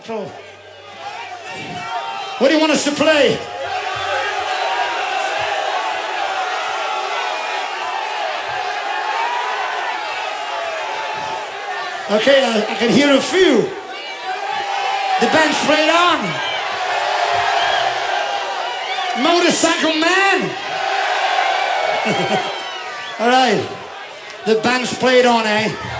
control. What do you want us to play? Okay, I can hear a few. The band's played on. Motorcycle Man. All right, the band's played on, eh?